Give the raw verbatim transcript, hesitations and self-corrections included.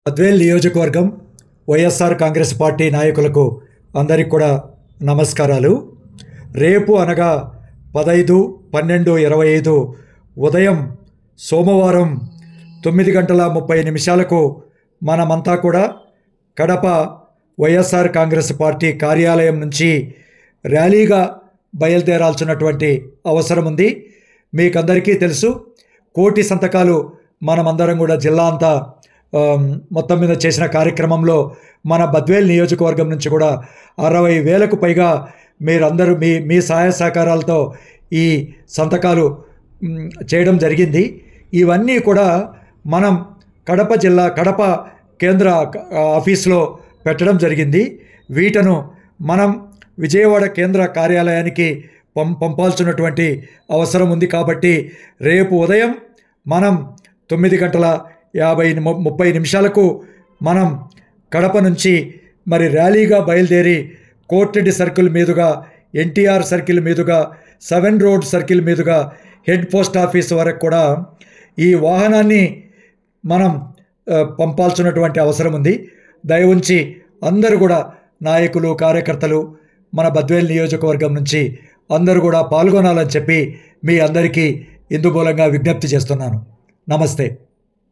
బద్వేల్ నియోజకవర్గం వైఎస్ఆర్ కాంగ్రెస్ పార్టీ నాయకులకు అందరికి కూడా నమస్కారాలు. రేపు అనగా పదైదు పన్నెండు ఇరవై ఐదు ఉదయం సోమవారం తొమ్మిది గంటల ముప్పై నిమిషాలకు మనమంతా కూడా కడప వైఎస్ఆర్ కాంగ్రెస్ పార్టీ కార్యాలయం నుంచి ర్యాలీగా బయలుదేరాల్సినటువంటి అవసరం ఉంది. మీకందరికీ తెలుసు, కోటి సంతకాలు మనమందరం కూడా జిల్లా అంతా మొత్తం మీద చేసిన కార్యక్రమంలో మన బద్వేల్ నియోజకవర్గం నుంచి కూడా అరవై వేలకు పైగా మీరందరూ మీ మీ సహాయ సహకారాలతో ఈ సంతకాలు చేయడం జరిగింది. ఇవన్నీ కూడా మనం కడప జిల్లా కడప కేంద్ర ఆఫీస్లో పెట్టడం జరిగింది. వీటను మనం విజయవాడ కేంద్ర కార్యాలయానికి పం పంపాల్సినటువంటి అవసరం ఉంది. కాబట్టి రేపు ఉదయం మనం తొమ్మిది గంటల యాభై ముప్పై నిమిషాలకు మనం కడప నుంచి మరి ర్యాలీగా బయలుదేరి కోర్టెడ్ సర్కిల్ మీదుగా, ఎన్టీఆర్ సర్కిల్ మీదుగా, సెవెన్ రోడ్ సర్కిల్ మీదుగా హెడ్ పోస్ట్ ఆఫీస్ వరకు కూడా ఈ వాహనాన్ని మనం పంపాల్సినటువంటి అవసరం ఉంది. దయ ఉంచి అందరూ కూడా నాయకులు, కార్యకర్తలు మన బద్వేల్ నియోజకవర్గం నుంచి అందరూ కూడా పాల్గొనాలని చెప్పి మీ అందరికీ ఇందుమూలంగా విజ్ఞప్తి చేస్తున్నాను. నమస్తే.